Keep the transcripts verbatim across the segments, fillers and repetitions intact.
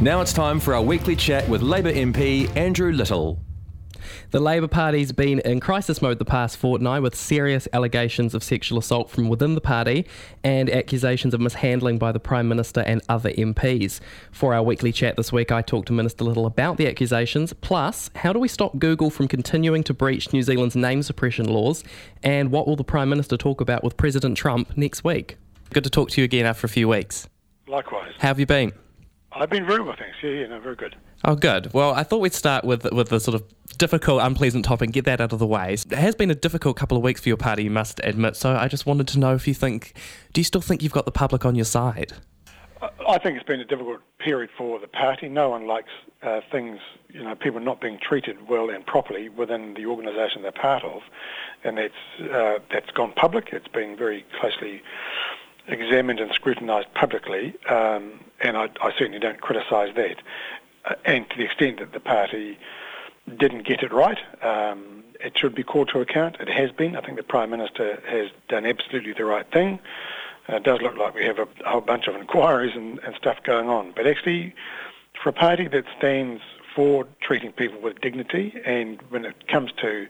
Now it's time for our weekly chat with Labour M P Andrew Little. The Labour Party's been in crisis mode the past fortnight with serious allegations of sexual assault from within the party and accusations of mishandling by the Prime Minister and other M Ps. For our weekly chat this week, I talked to Minister Little about the accusations, plus how do we stop Google from continuing to breach New Zealand's name suppression laws, and what will the Prime Minister talk about with President Trump next week? Good to talk to you again after a few weeks. Likewise. How have you been? I've been very well, thanks. Yeah, yeah, no, very good. Oh, good. Well, I thought we'd start with with the sort of difficult, unpleasant topic and get that out of the way. It has been a difficult couple of weeks for your party, you must admit, so I just wanted to know if you think, do you still think you've got the public on your side? I think it's been a difficult period for the party. No one likes uh, things, you know, people not being treated well and properly within the organisation they're part of, and that's, uh, that's gone public. It's been very closely examined and scrutinised publicly, um, and I, I certainly don't criticise that. Uh, and to the extent that the party didn't get it right, um, it should be called to account. It has been. I think the Prime Minister has done absolutely the right thing. Uh, it does look like we have a, a whole bunch of inquiries and, and stuff going on. But actually, for a party that stands for treating people with dignity, and when it comes to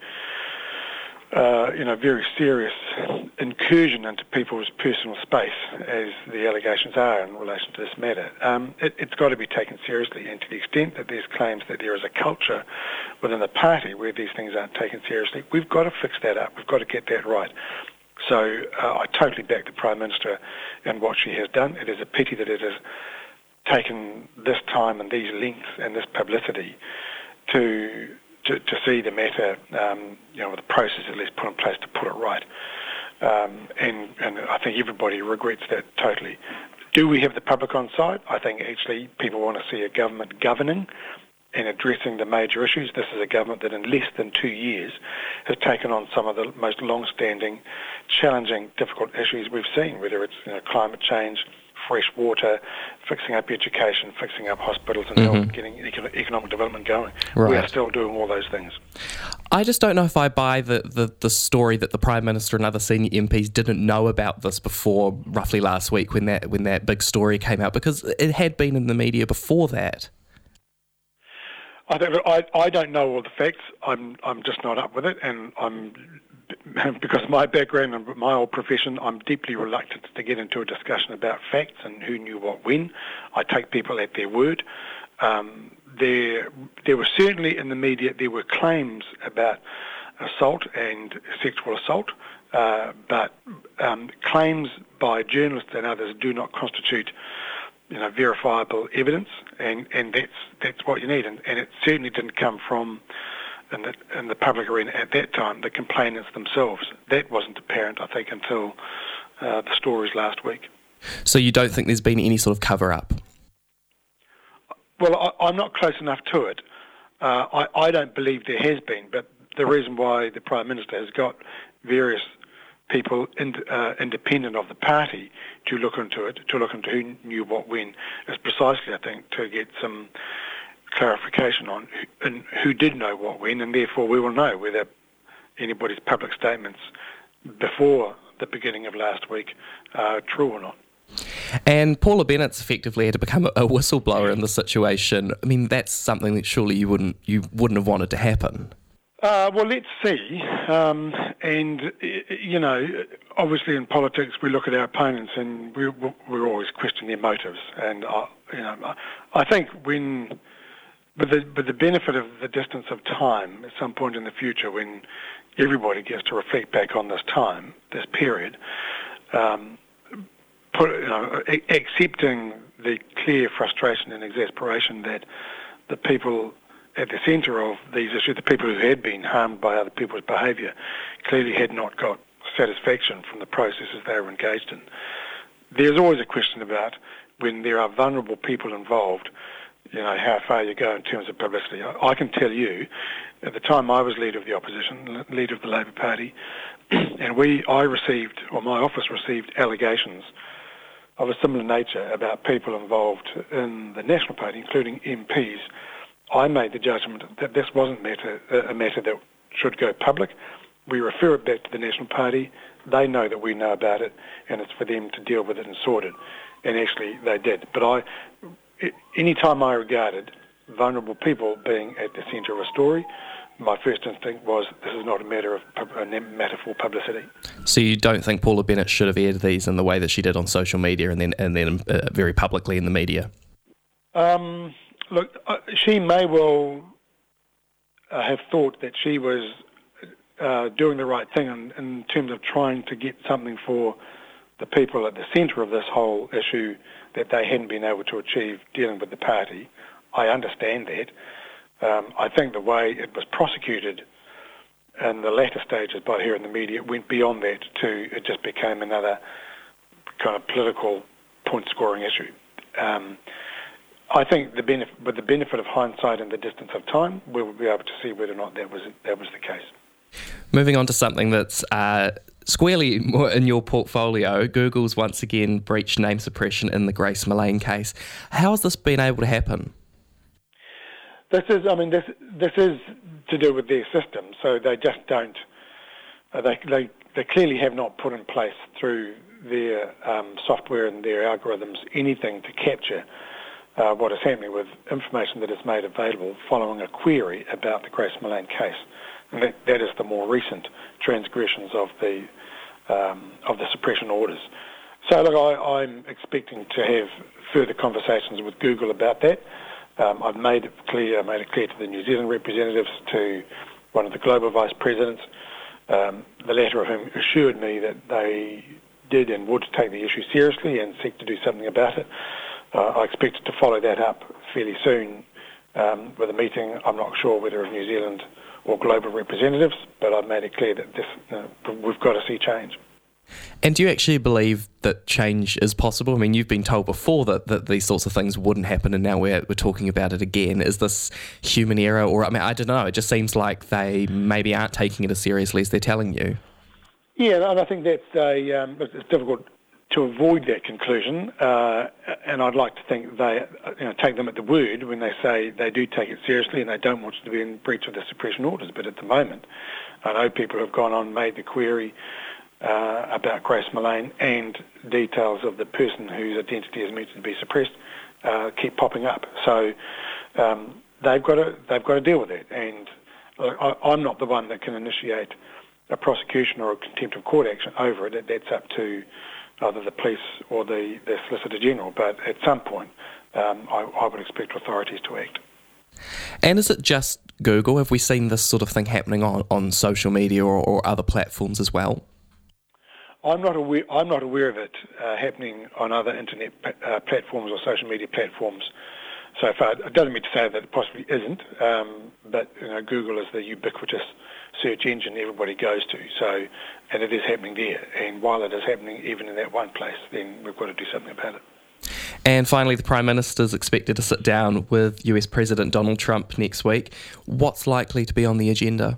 Uh, you know, very serious incursion into people's personal space, as the allegations are in relation to this matter, um, it, it's got to be taken seriously. And to the extent that there's claims that there is a culture within the party where these things aren't taken seriously, we've got to fix that up. We've got to get that right. So uh, I totally back the Prime Minister and what she has done. It is a pity that it has taken this time and these lengths and this publicity to To, to see the matter, um, you know, with the process at least put in place to put it right. Um, and, and I think everybody regrets that totally. Do we have the public on side? I think actually people want to see a government governing and addressing the major issues. This is a government that in less than two years has taken on some of the most long-standing, challenging, difficult issues we've seen, whether it's, you know, climate change, fresh water, fixing up education, fixing up hospitals and mm-hmm. health, getting eco- economic development going. Right. We are still doing all those things. I just don't know if I buy the, the, the story that the Prime Minister and other senior M Ps didn't know about this before roughly last week when that when that big story came out, because it had been in the media before that. I, think, I, I don't know all the facts. I'm I'm just not up with it, and I'm because of my background and my old profession, I'm deeply reluctant to get into a discussion about facts and who knew what when. I take people at their word. Um, there, there were certainly in the media, there were claims about assault and sexual assault, uh, but um, claims by journalists and others do not constitute, you know, verifiable evidence, and, and that's that's what you need. And, and it certainly didn't come from In the, in the public arena at that time, the complainants themselves. That wasn't apparent, I think, until uh, the stories last week. So you don't think there's been any sort of cover-up? Well, I, I'm not close enough to it. Uh, I, I don't believe there has been, but the reason why the Prime Minister has got various people in, uh, independent of the party to look into it, to look into who knew what when, is precisely, I think, to get some clarification on who, and who did know what when, and therefore we will know whether anybody's public statements before the beginning of last week are true or not. And Paula Bennett's effectively had to become a whistleblower in this situation. I mean, that's something that surely you wouldn't you wouldn't have wanted to happen. Uh, well, let's see. Um, and, you know, obviously in politics we look at our opponents and we we always question their motives. And, uh, you know, I think when With the, with the benefit of the distance of time, at some point in the future when everybody gets to reflect back on this time, this period, um, put, you know, a- accepting the clear frustration and exasperation that the people at the centre of these issues, the people who had been harmed by other people's behaviour, clearly had not got satisfaction from the processes they were engaged in. There's always a question about when there are vulnerable people involved, you know, how far you go in terms of publicity. I, I can tell you, at the time I was leader of the opposition, leader of the Labour Party, and we, I received, or my office received allegations of a similar nature about people involved in the National Party, including M Ps. I made the judgment that this wasn't matter, a matter that should go public. We refer it back to the National Party. They know that we know about it, and it's for them to deal with it and sort it. And actually, they did. But I, any time I regarded vulnerable people being at the centre of a story, my first instinct was this is not a matter of a matter for publicity. So you don't think Paula Bennett should have aired these in the way that she did on social media and then and then uh, very publicly in the media? Um, look, uh, she may well uh, have thought that she was uh, doing the right thing in, in terms of trying to get something for the people at the centre of this whole issue that they hadn't been able to achieve dealing with the party. I understand that. Um, I think the way it was prosecuted in the latter stages by her in the media went beyond that to it just became another kind of political point-scoring issue. Um, I think the benefit, with the benefit of hindsight and the distance of time, we will be able to see whether or not that was that was the case. Moving on to something that's uh, squarely more in your portfolio, Google's once again breached name suppression in the Grace Millane case. How has this been able to happen? This is, I mean, this this is to do with their system. So they just don't. Uh, they they they clearly have not put in place through their um, software and their algorithms anything to capture uh, what is happening with information that is made available following a query about the Grace Millane case. And that, that is the more recent transgressions of the um, of the suppression orders. So look, I, I'm expecting to have further conversations with Google about that. Um, I've made it clear, I made it clear to the New Zealand representatives, to one of the global vice presidents, um, the latter of whom assured me that they did and would take the issue seriously and seek to do something about it. Uh, I expect to follow that up fairly soon um, with a meeting. I'm not sure whether of New Zealand or global representatives, but I've made it clear that this, uh, we've got to see change. And do you actually believe that change is possible? I mean, you've been told before that, that these sorts of things wouldn't happen, and now we're we're talking about it again. Is this human error? Or, I mean, I don't know. It just seems like they maybe aren't taking it as seriously as they're telling you. Yeah, and I think that's a, um, it's difficult to avoid that conclusion, uh, and I'd like to think they you know, take them at the word when they say they do take it seriously and they don't want to be in breach of the suppression orders. But at the moment, I know people have gone on and made the query Uh, about Grace Millane, and details of the person whose identity is meant to be suppressed uh, keep popping up. So um, they've got to they've got to deal with it. And uh, I, I'm not the one that can initiate a prosecution or a contempt of court action over it. That's up to either the police or the, the Solicitor General. But at some point, um, I, I would expect authorities to act. And is it just Google? Have we seen this sort of thing happening on, on social media or, or other platforms as well? I'm not aware. I'm not aware of it uh, happening on other internet uh, platforms or social media platforms so far. It doesn't mean to say that it possibly isn't, um, but you know, Google is the ubiquitous search engine everybody goes to. So, and it is happening there. And while it is happening even in that one place, then we've got to do something about it. And finally, the Prime Minister is expected to sit down with U S President Donald Trump next week. What's likely to be on the agenda?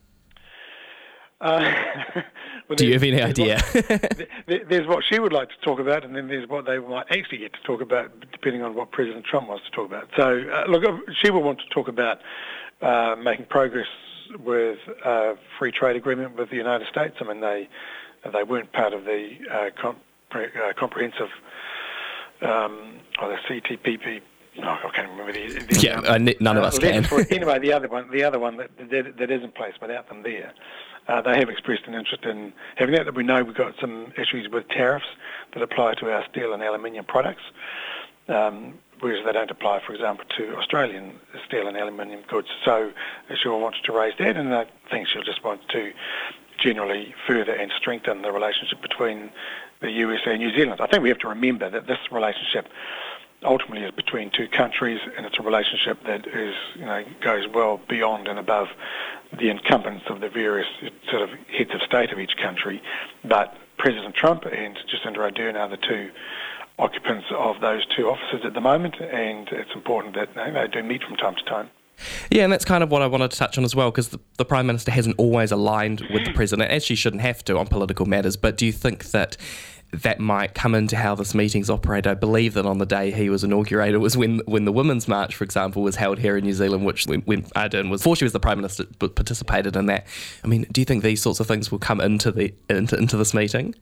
Uh, well, Do you have any idea? What, there's what she would like to talk about, and then there's what they might actually get to talk about, depending on what President Trump wants to talk about. So, uh, look, she will want to talk about uh, making progress with a free trade agreement with the United States. I mean, they they weren't part of the uh, comp- uh, comprehensive um, or the C T P P. No, I can't remember the. the yeah, um, uh, none of us uh, can. For, anyway, the other one, the other one that that, that is in place without them there. Uh, they have expressed an interest in having that. That we know we've got some issues with tariffs that apply to our steel and aluminium products, um, whereas they don't apply, for example, to Australian steel and aluminium goods. So she'll want to raise that, and I think she'll just want to generally further and strengthen the relationship between the U S and New Zealand. I think we have to remember that this relationship ultimately is between two countries, and it's a relationship that is, you know, goes well beyond and above the incumbents of the various sort of heads of state of each country. But President Trump and Jacinda Ardern are the two occupants of those two offices at the moment, and it's important that you know, they do meet from time to time. Yeah, and that's kind of what I wanted to touch on as well, because the, the Prime Minister hasn't always aligned with the President, as she shouldn't have to on political matters. But do you think that that might come into how this meeting's operate? I believe that on the day he was inaugurated was when when the Women's March, for example, was held here in New Zealand, which when, when Ardern was, before she was the Prime Minister, participated in that. I mean, do you think these sorts of things will come into the into, into this meeting?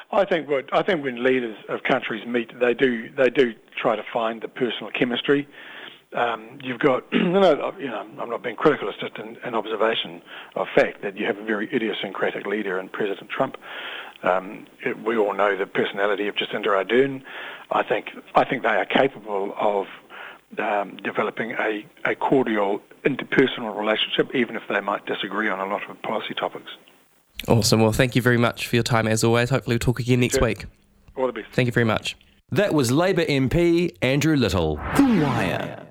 I think what I think when leaders of countries meet, they do they do try to find the personal chemistry. Um, you've got, you know, you know, I'm not being critical. It's just an, an observation of fact that you have a very idiosyncratic leader in President Trump. Um, it, we all know the personality of Jacinda Ardern. I think I think they are capable of um, developing a, a cordial interpersonal relationship, even if they might disagree on a lot of policy topics. Awesome. Well, thank you very much for your time as always. Hopefully we'll talk again next Sure. week. All the best. Thank you very much. That was Labour M P Andrew Little. The Wire.